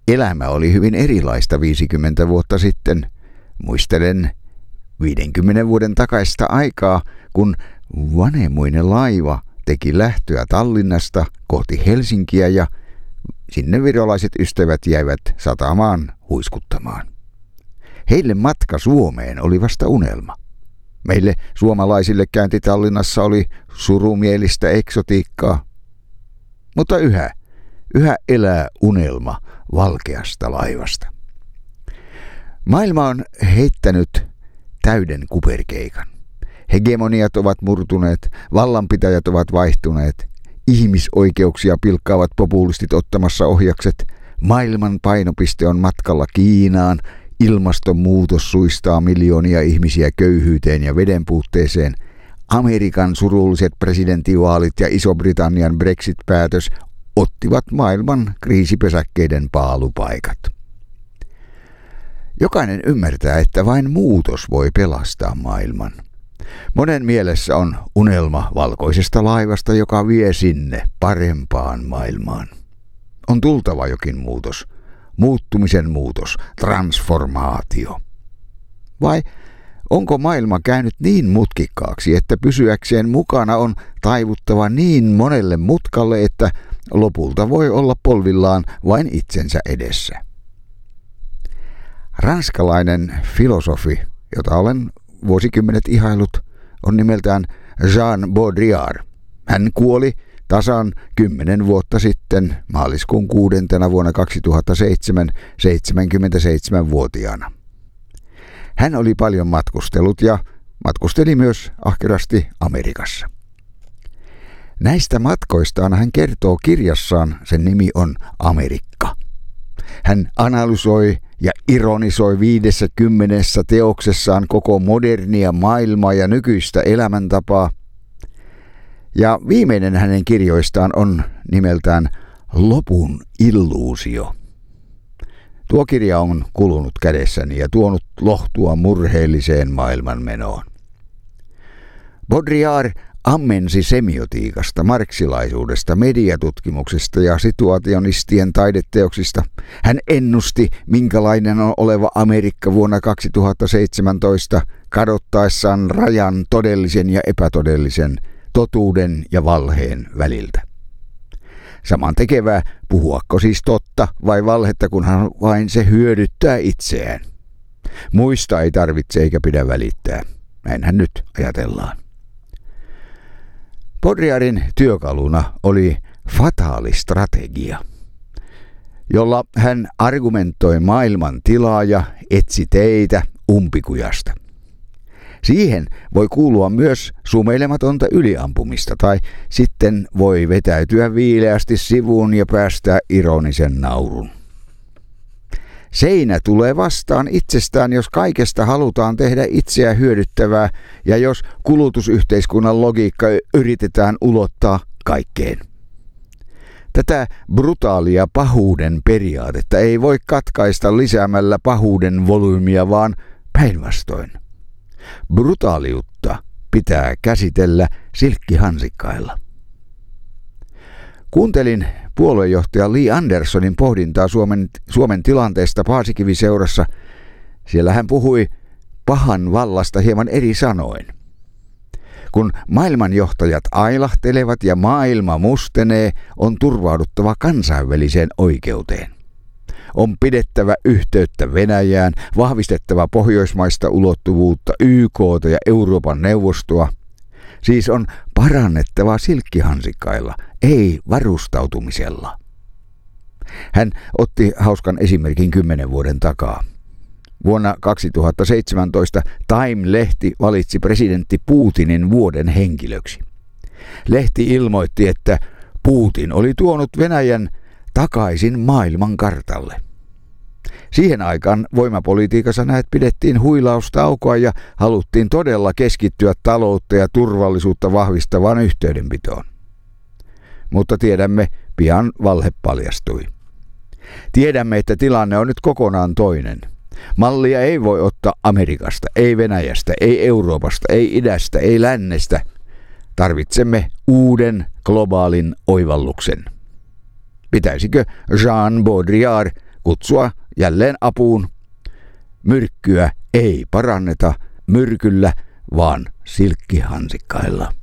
Elämä oli hyvin erilaista 50 vuotta sitten. Muistelen 50 vuoden takaista aikaa, kun vanemuinen laiva teki lähtöä Tallinnasta kohti Helsinkiä ja sinne virolaiset ystävät jäivät satamaan huiskuttamaan. Heille matka Suomeen oli vasta unelma. Meille suomalaisille käynti Tallinnassa oli surumielistä eksotiikkaa. Mutta yhä elää unelma valkeasta laivasta. Maailma on heittänyt täyden kuperkeikan. Hegemoniat ovat murtuneet, vallanpitäjät ovat vaihtuneet, ihmisoikeuksia pilkkaavat populistit ottamassa ohjakset, maailman painopiste on matkalla Kiinaan, ilmastonmuutos suistaa miljoonia ihmisiä köyhyyteen ja vedenpuutteeseen, Amerikan surulliset presidentinvaalit ja Iso-Britannian Brexit-päätös ottivat maailman kriisipesäkkeiden paalupaikat. Jokainen ymmärtää, että vain muutos voi pelastaa maailman. Monen mielessä on unelma valkoisesta laivasta, joka vie sinne parempaan maailmaan. On tultava jokin muutos, muuttumisen muutos, transformaatio. Vai onko maailma käynyt niin mutkikkaaksi, että pysyäkseen mukana on taivuttava niin monelle mutkalle, että lopulta voi olla polvillaan vain itsensä edessä? Ranskalainen filosofi, jota olen vuosikymmenet ihailut, on nimeltään Jean Baudrillard. Hän kuoli tasan 10 vuotta sitten maaliskuun 6. vuonna 2007 77-vuotiaana. Hän oli paljon matkustellut ja matkusteli myös ahkerasti Amerikassa. Näistä matkoistaan hän kertoo kirjassaan, sen nimi on Amerikka. Hän analysoi ja ironisoi 50 teoksessaan koko modernia maailmaa ja nykyistä elämäntapaa. Ja viimeinen hänen kirjoistaan on nimeltään Lopun illuusio. Tuo kirja on kulunut kädessäni ja tuonut lohtua murheelliseen maailmanmenoon. Baudrillard ammensi semiotiikasta, marksilaisuudesta, mediatutkimuksesta ja situationistien taideteoksista. Hän ennusti, minkälainen on oleva Amerikka vuonna 2017, kadottaessaan rajan todellisen ja epätodellisen, totuuden ja valheen väliltä. Saman tekevää, puhuako siis totta vai valhetta, kunhan vain se hyödyttää itseään. Muista ei tarvitse eikä pidä välittää. Näinhän nyt ajatellaan. Baudrillardin työkaluna oli fataali strategia, jolla hän argumentoi maailman tilaa ja etsi teitä umpikujasta. Siihen voi kuulua myös sumeilematonta yliampumista tai sitten voi vetäytyä viileästi sivuun ja päästää ironisen naurun. Seinä tulee vastaan itsestään, jos kaikesta halutaan tehdä itseä hyödyttävää ja jos kulutusyhteiskunnan logiikka yritetään ulottaa kaikkeen. Tätä brutaalia pahuuden periaatetta ei voi katkaista lisäämällä pahuuden volyymia, vaan päinvastoin. Brutaaliutta pitää käsitellä silkkihansikkailla. Kuuntelin puoluejohtaja Li Anderssonin pohdintaa Suomen tilanteesta Paasikivi-seurassa. Siellä hän puhui pahan vallasta hieman eri sanoin. Kun maailmanjohtajat ailahtelevat ja maailma mustenee, on turvauduttava kansainväliseen oikeuteen. On pidettävä yhteyttä Venäjään, vahvistettava pohjoismaista ulottuvuutta, YK:ta ja Euroopan neuvostoa. Siis on parannettava silkkihansikkailla, ei varustautumisella. Hän otti hauskan esimerkin 10 vuoden takaa. Vuonna 2017 Time-lehti valitsi presidentti Putinin vuoden henkilöksi. Lehti ilmoitti, että Putin oli tuonut Venäjän takaisin maailman kartalle. Siihen aikaan voimapolitiikassa näet pidettiin huilaustaukoa ja haluttiin todella keskittyä taloutta ja turvallisuutta vahvistavaan yhteydenpitoon. Mutta tiedämme, pian valhe paljastui. Tiedämme, että tilanne on nyt kokonaan toinen. Mallia ei voi ottaa Amerikasta, ei Venäjästä, ei Euroopasta, ei idästä, ei lännestä. Tarvitsemme uuden globaalin oivalluksen. Pitäisikö Jean Baudrillard kutsua jälleen apuun. Myrkkyä ei paranneta myrkyllä, vaan silkkihansikkailla.